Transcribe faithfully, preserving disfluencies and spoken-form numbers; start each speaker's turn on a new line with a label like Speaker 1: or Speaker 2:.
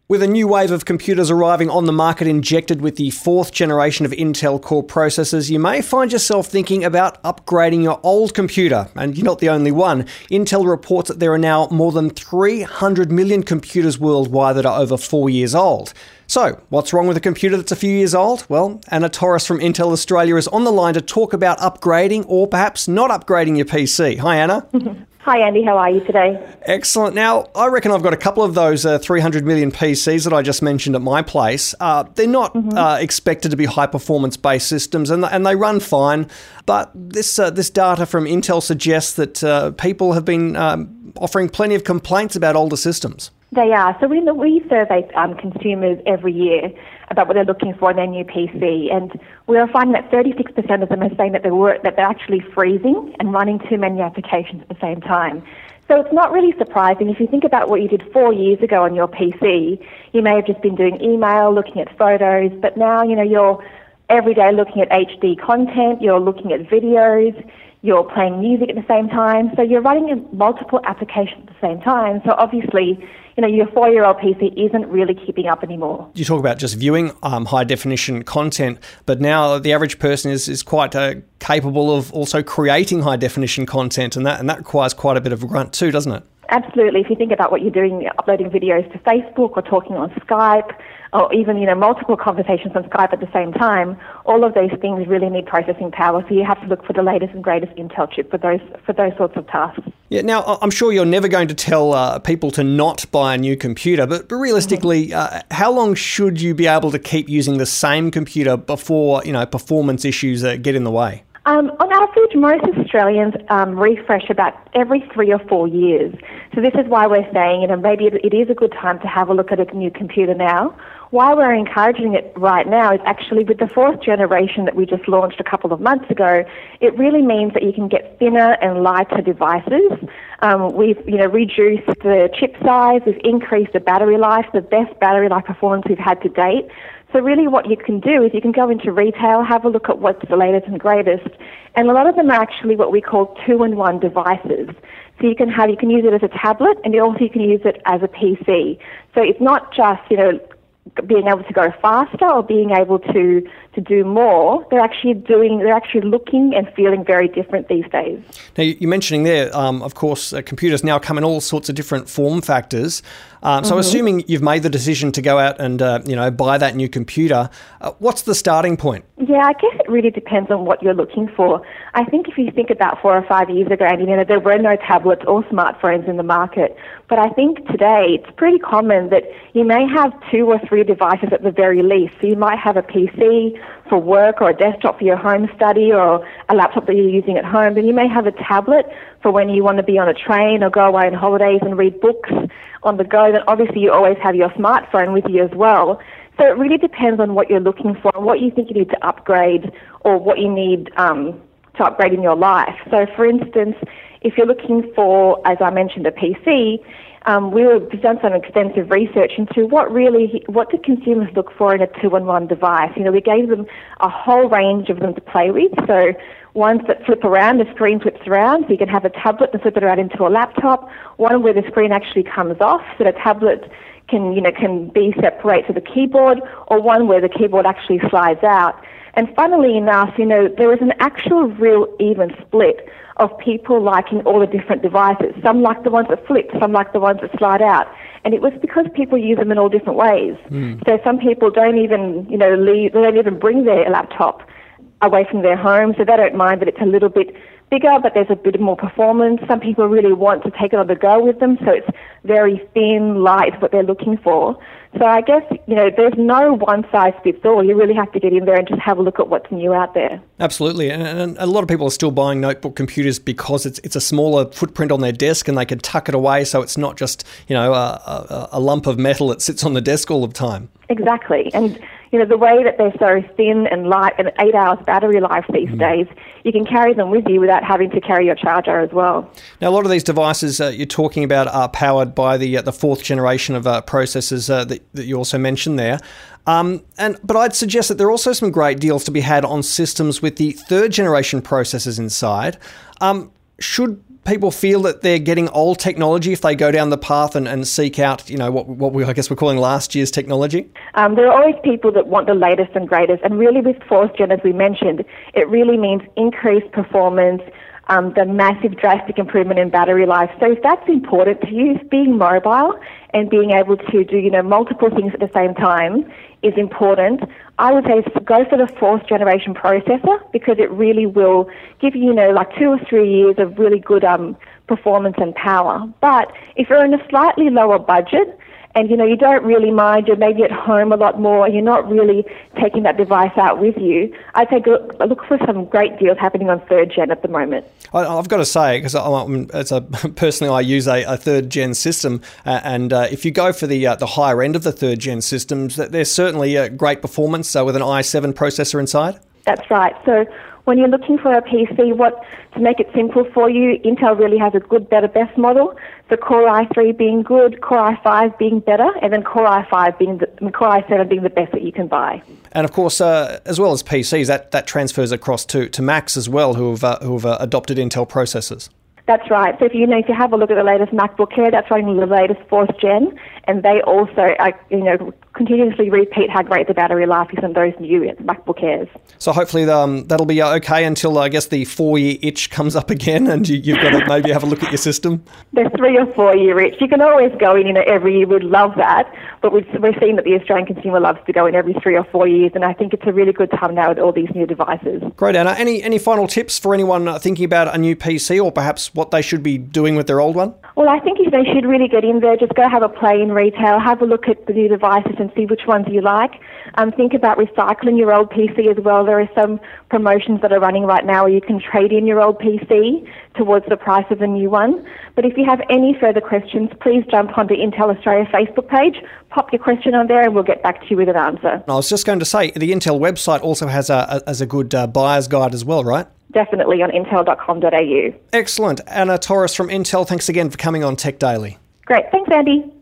Speaker 1: With a new wave of computers arriving on the market injected with the fourth generation of Intel Core processors, you may find yourself thinking about upgrading your old computer. And you're not the only one. Intel reports that there are now more than three hundred million computers worldwide that are over four years old. So, what's wrong with a computer that's a few years old? Well, Anna Torres from Intel Australia is on the line to talk about upgrading or perhaps not upgrading your P C. Hi, Anna.
Speaker 2: Hi, Andy. How are you today?
Speaker 1: Excellent. Now, I reckon I've got a couple of those uh, three hundred million P Cs that I just mentioned at my place. Uh, they're not mm-hmm. uh, expected to be high-performance-based systems, and, and they run fine. But this uh, this data from Intel suggests that uh, people have been um, offering plenty of complaints about older systems.
Speaker 2: They are. So we, we survey um, consumers every year about what they're looking for in their new P C, and we are finding that thirty-six percent of them are saying that they were that they're actually freezing and running too many applications at the same time. So it's not really surprising. If you think about what you did four years ago on your P C, you may have just been doing email, looking at photos, but now, you know, you're every day looking at H D content, you're looking at videos, you're playing music at the same time, so you're running multiple applications at the same time. So obviously, you know, your four-year-old P C isn't really keeping up anymore.
Speaker 1: You talk about just viewing um, high-definition content, but now the average person is is quite uh, capable of also creating high-definition content, and that and that requires quite a bit of a grunt too, doesn't it?
Speaker 2: Absolutely. If you think about what you're doing, uploading videos to Facebook or talking on Skype, or even, you know, multiple conversations on Skype at the same time, all of those things really need processing power. So you have to look for the latest and greatest Intel chip for those for those sorts of tasks.
Speaker 1: Yeah. Now, I'm sure you're never going to tell uh, people to not buy a new computer, but, but realistically, uh, how long should you be able to keep using the same computer before, you know, performance issues uh, get in the way?
Speaker 2: Um, on average, most Australians um, refresh about every three or four years. So this is why we're saying, you know, maybe it, it is a good time to have a look at a new computer now. Why we're encouraging it right now is actually with the fourth generation that we just launched a couple of months ago, it really means that you can get thinner and lighter devices. Um, we've, you know, reduced the chip size, we've increased the battery life, the best battery life performance we've had to date. So really what you can do is you can go into retail, have a look at what's the latest and greatest, and a lot of them are actually what we call two-in-one devices. So you can have, you can use it as a tablet, and you also you can use it as a P C. So it's not just, you know, being able to go faster or being able to, to do more. They're actually doing, they're actually looking and feeling very different these days.
Speaker 1: Now, you're mentioning there, um, of course, uh, computers now come in all sorts of different form factors. Um, so mm-hmm. assuming you've made the decision to go out and, uh, you know, buy that new computer, uh, what's the starting point?
Speaker 2: Yeah, I guess it really depends on what you're looking for. I think if you think about four or five years ago, you know, there were no tablets or smartphones in the market. But I think today it's pretty common that you may have two or three devices at the very least. So you might have a P C for work or a desktop for your home study or a laptop that you're using at home. Then you may have a tablet for when you want to be on a train or go away on holidays and read books on the go. Then obviously you always have your smartphone with you as well. So it really depends on what you're looking for and what you think you need to upgrade or what you need um, to upgrade in your life. So for instance, if you're looking for, as I mentioned, a P C, um, we were, we've done some extensive research into what really, what do consumers look for in a two-in-one device. You know, we gave them a whole range of them to play with. So ones that flip around, the screen flips around, so you can have a tablet and flip it around into a laptop. One where the screen actually comes off, so the tablet can, you know, can be separate to the keyboard, or one where the keyboard actually slides out. And funnily enough, you know, there is an actual real even split of people liking all the different devices. Some like the ones that flip, some like the ones that slide out. And it was because people use them in all different ways. Mm. So some people don't even, you know, leave, they don't even bring their laptop away from their home, so they don't mind that it's a little bit bigger, but there's a bit more performance. Some people really want to take it on the go with them, so it's very thin, light, is what they're looking for. So I guess, you know, there's no one-size-fits-all. You really have to get in there and just have a look at what's new out there.
Speaker 1: Absolutely. And, and a lot of people are still buying notebook computers because it's it's a smaller footprint on their desk and they can tuck it away so it's not just, you know, a, a, a lump of metal that sits on the desk all the time.
Speaker 2: Exactly. And, you know, the way that they're so thin and light and eight hours battery life these mm. days, you can carry them with you without having to carry your charger as well.
Speaker 1: Now, a lot of these devices uh, you're talking about are powered by the uh, the fourth generation of uh, processors uh, that, that you also mentioned there. Um, and but I'd suggest that there are also some great deals to be had on systems with the third generation processors inside. Um, should people feel that they're getting old technology if they go down the path and, and seek out, you know, what what we I guess we're calling last year's technology?
Speaker 2: Um, there are always people that want the latest and greatest, and really with fourth gen, as we mentioned, it really means increased performance, um, the massive drastic improvement in battery life. So if that's important to you, being mobile and being able to do, you know, multiple things at the same time is important. I would say go for the fourth generation processor, because it really will give you, you know, like two or three years of really good um, performance and power. But if you're in a slightly lower budget, and, you know, you don't really mind, you're maybe at home a lot more, and you're not really taking that device out with you, I'd say look, look for some great deals happening on third gen at the moment.
Speaker 1: I, I've got to say, because as a, personally I use a, a third gen system, uh, and uh, if you go for the uh, the higher end of the third gen systems, there's certainly a great performance uh, with an i seven processor inside.
Speaker 2: That's right. So when you're looking for a P C, what to make it simple for you, Intel really has a good, better, best model. The Core i three being good, Core i five being better, and then Core i five being the, Core i seven being the best that you can buy.
Speaker 1: And of course, uh, as well as P Cs, that, that transfers across to, to Macs as well, who have uh, who have uh, adopted Intel processors.
Speaker 2: That's right. So if you know, if you have a look at the latest MacBook Air, that's running the latest fourth gen, and they also, uh, you know, continuously repeat how great the battery life is on those new MacBook Airs.
Speaker 1: So hopefully um, that'll be okay until, I guess, the four-year itch comes up again, and you, you've got to maybe have a look at your system.
Speaker 2: The three or four-year itch. You can always go in, you know, every year. We'd love that, but we've, we're seeing that the Australian consumer loves to go in every three or four years, and I think it's a really good time now with all these new devices.
Speaker 1: Great, Anna. Any any final tips for anyone thinking about a new P C, or perhaps what they should be doing with their old one?
Speaker 2: Well, I think if they should really get in there, just go have a play in retail, have a look at the new devices and see which ones you like. Um, think about recycling your old P C as well. There are some promotions that are running right now where you can trade in your old P C towards the price of a new one. But if you have any further questions, please jump onto Intel Australia Facebook page, pop your question on there, and we'll get back to you with an answer.
Speaker 1: I was just going to say, the Intel website also has a, a, as a good uh, buyer's guide as well, right?
Speaker 2: Definitely on intel dot com dot a u.
Speaker 1: Excellent. Anna Torres from Intel, thanks again for coming on Tech Daily.
Speaker 2: Great. Thanks, Andy.